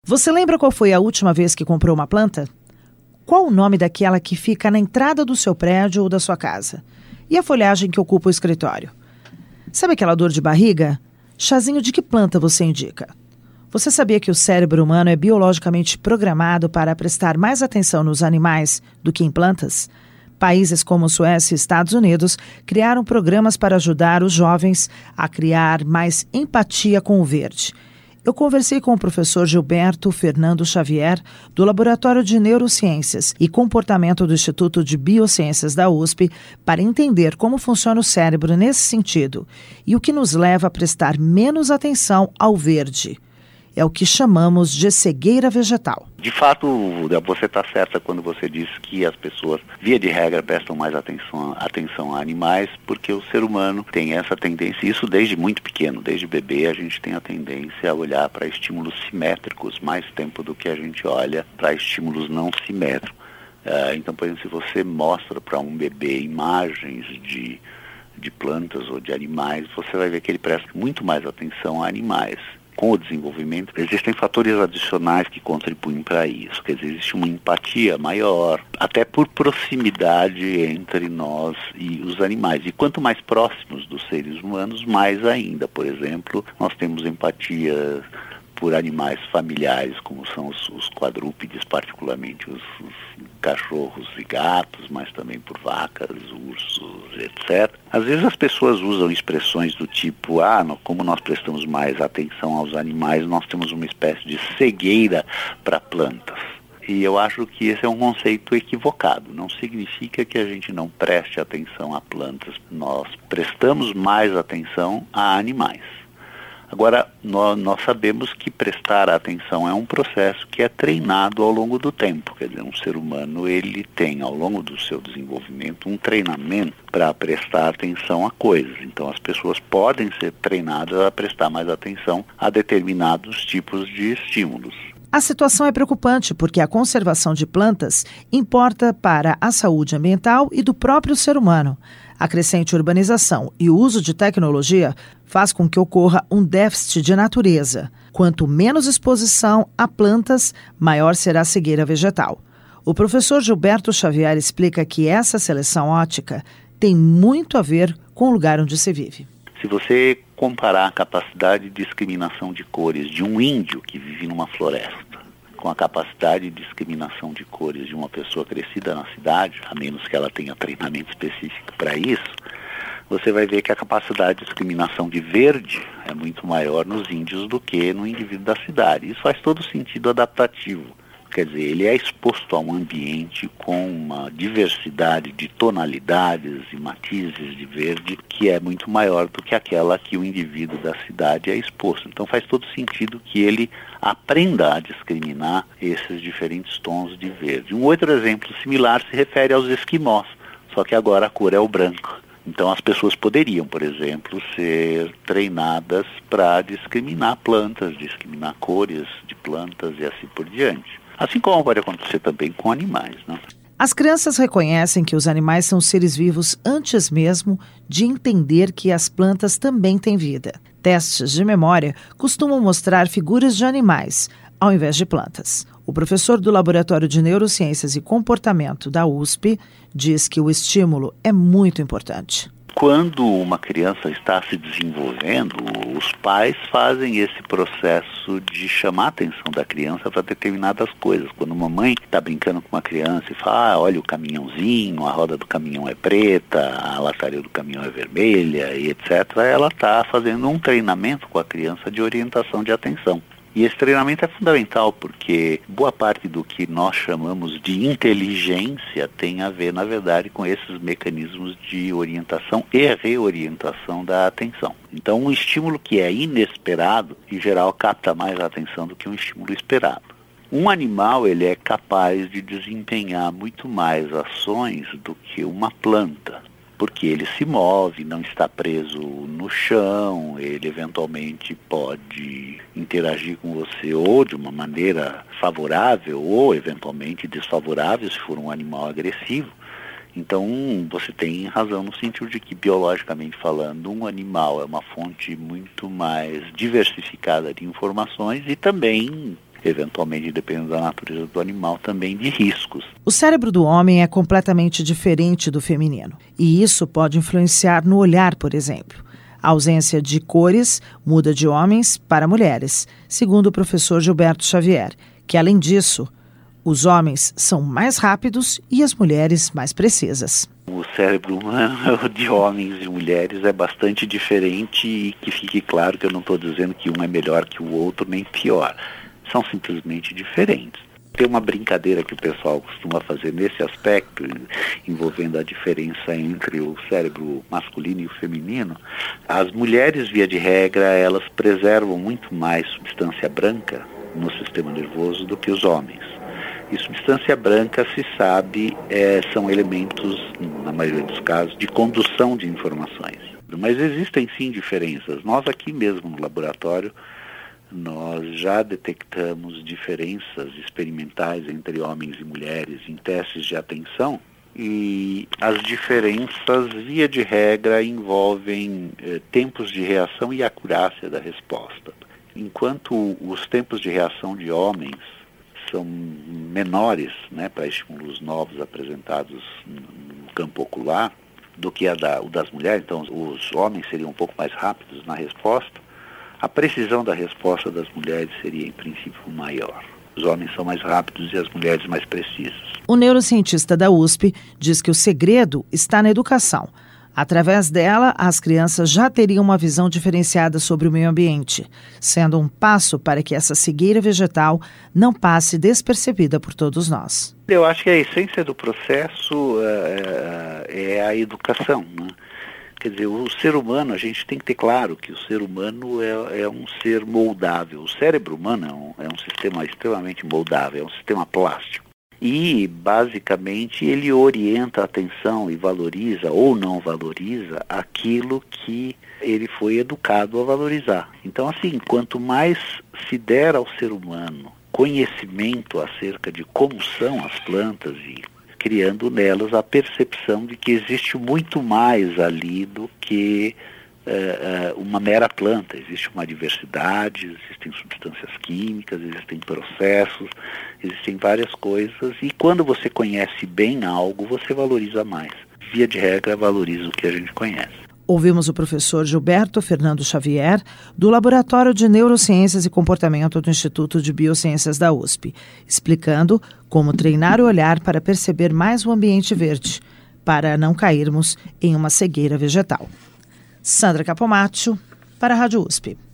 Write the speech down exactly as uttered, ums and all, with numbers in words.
Você lembra qual foi a última vez que comprou uma planta? Qual o nome daquela que fica na entrada do seu prédio ou da sua casa? E a folhagem que ocupa o escritório? Sabe aquela dor de barriga? Chazinho de que planta você indica? Você sabia que o cérebro humano é biologicamente programado para prestar mais atenção nos animais do que em plantas? Países como Suécia e Estados Unidos criaram programas para ajudar os jovens a criar mais empatia com o verde. Eu conversei com o professor Gilberto Fernando Xavier, do Laboratório de Neurociências e Comportamento do Instituto de Biociências da U S P, para entender como funciona o cérebro nesse sentido e o que nos leva a prestar menos atenção ao verde. É o que chamamos de cegueira vegetal. De fato, você está certa quando você diz que as pessoas, via de regra, prestam mais atenção, atenção a animais, porque o ser humano tem essa tendência, isso desde muito pequeno, desde bebê, a gente tem a tendência a olhar para estímulos simétricos mais tempo do que a gente olha para estímulos não simétricos. Uh, então, por exemplo, se você mostra para um bebê imagens de, de plantas ou de animais, você vai ver que ele presta muito mais atenção a animais. Com o desenvolvimento, existem fatores adicionais que contribuem para isso. Quer dizer, existe uma empatia maior, até por proximidade entre nós e os animais. E quanto mais próximos dos seres humanos, mais ainda. Por exemplo, nós temos empatia por animais familiares, como são os, os quadrúpedes, particularmente os, os cachorros e gatos, mas também por vacas, ursos, etcétera. Às vezes as pessoas usam expressões do tipo, ah, no, como nós prestamos mais atenção aos animais, nós temos uma espécie de cegueira para plantas. E eu acho que esse é um conceito equivocado. Não significa que a gente não preste atenção a plantas. Nós prestamos mais atenção a animais. Agora, nós, nós sabemos que prestar atenção é um processo que é treinado ao longo do tempo. Quer dizer, um ser humano, ele tem, ao longo do seu desenvolvimento, um treinamento para prestar atenção a coisas. Então, as pessoas podem ser treinadas a prestar mais atenção a determinados tipos de estímulos. A situação é preocupante porque a conservação de plantas importa para a saúde ambiental e do próprio ser humano. A crescente urbanização e o uso de tecnologia faz com que ocorra um déficit de natureza. Quanto menos exposição a plantas, maior será a cegueira vegetal. O professor Gilberto Xavier explica que essa seleção ótica tem muito a ver com o lugar onde se vive. Se você comparar a capacidade de discriminação de cores de um índio que vive numa floresta com a capacidade de discriminação de cores de uma pessoa crescida na cidade, a menos que ela tenha treinamento específico para isso, você vai ver que a capacidade de discriminação de verde é muito maior nos índios do que no indivíduo da cidade. Isso faz todo sentido adaptativo. Quer dizer, ele é exposto a um ambiente com uma diversidade de tonalidades e matizes de verde que é muito maior do que aquela que o indivíduo da cidade é exposto. Então faz todo sentido que ele aprenda a discriminar esses diferentes tons de verde. Um outro exemplo similar se refere aos esquimós, só que agora a cor é o branco. Então as pessoas poderiam, por exemplo, ser treinadas para discriminar plantas, discriminar cores de plantas e assim por diante. Assim como pode acontecer também com animais, né? As crianças reconhecem que os animais são seres vivos antes mesmo de entender que as plantas também têm vida. Testes de memória costumam mostrar figuras de animais, ao invés de plantas. O professor do Laboratório de Neurociências e Comportamento da U S P diz que o estímulo é muito importante. Quando uma criança está se desenvolvendo, os pais fazem esse processo de chamar a atenção da criança para determinadas coisas. Quando uma mãe está brincando com uma criança e fala, ah, olha o caminhãozinho, a roda do caminhão é preta, a lataria do caminhão é vermelha, e etcétera, ela está fazendo um treinamento com a criança de orientação de atenção. E esse treinamento é fundamental porque boa parte do que nós chamamos de inteligência tem a ver, na verdade, com esses mecanismos de orientação e reorientação da atenção. Então, um estímulo que é inesperado, em geral, capta mais a atenção do que um estímulo esperado. Um animal, ele é capaz de desempenhar muito mais ações do que uma planta, porque ele se move, não está preso no chão, ele eventualmente pode interagir com você ou de uma maneira favorável ou eventualmente desfavorável se for um animal agressivo. Então, você tem razão no sentido de que, biologicamente falando, um animal é uma fonte muito mais diversificada de informações e também eventualmente, dependendo da natureza do animal, também de riscos. O cérebro do homem é completamente diferente do feminino, e isso pode influenciar no olhar, por exemplo. A ausência de cores muda de homens para mulheres, segundo o professor Gilberto Xavier, que, além disso, os homens são mais rápidos e as mulheres mais precisas. O cérebro humano de homens e mulheres é bastante diferente, e que fique claro que eu não estou dizendo que um é melhor que o outro, nem pior. São simplesmente diferentes. Tem uma brincadeira que o pessoal costuma fazer nesse aspecto, envolvendo a diferença entre o cérebro masculino e o feminino. As mulheres, via de regra, elas preservam muito mais substância branca no sistema nervoso do que os homens. E substância branca, se sabe, é, são elementos, na maioria dos casos, de condução de informações. Mas existem sim diferenças. Nós aqui mesmo no laboratório, nós já detectamos diferenças experimentais entre homens e mulheres em testes de atenção, e as diferenças, via de regra, envolvem eh, tempos de reação e acurácia da resposta. Enquanto os tempos de reação de homens são menores, né, para estímulos novos apresentados no campo ocular do que a da, o das mulheres, então os homens seriam um pouco mais rápidos na resposta, a precisão da resposta das mulheres seria, em princípio, maior. Os homens são mais rápidos e as mulheres mais precisas. O neurocientista da U S P diz que o segredo está na educação. Através dela, as crianças já teriam uma visão diferenciada sobre o meio ambiente, sendo um passo para que essa cegueira vegetal não passe despercebida por todos nós. Eu acho que a essência do processo é, é a educação, né? Quer dizer, o ser humano, a gente tem que ter claro que o ser humano é, é um ser moldável. O cérebro humano é um, é um sistema extremamente moldável, é um sistema plástico. E, basicamente, ele orienta a atenção e valoriza ou não valoriza aquilo que ele foi educado a valorizar. Então, assim, quanto mais se der ao ser humano conhecimento acerca de como são as plantas e criando nelas a percepção de que existe muito mais ali do que uh, uh, uma mera planta. Existe uma diversidade, existem substâncias químicas, existem processos, existem várias coisas, e quando você conhece bem algo, você valoriza mais. Via de regra, valoriza o que a gente conhece. Ouvimos o professor Gilberto Fernando Xavier, do Laboratório de Neurociências e Comportamento do Instituto de Biociências da U S P, explicando como treinar o olhar para perceber mais o ambiente verde, para não cairmos em uma cegueira vegetal. Sandra Capomatto, para a Rádio U S P.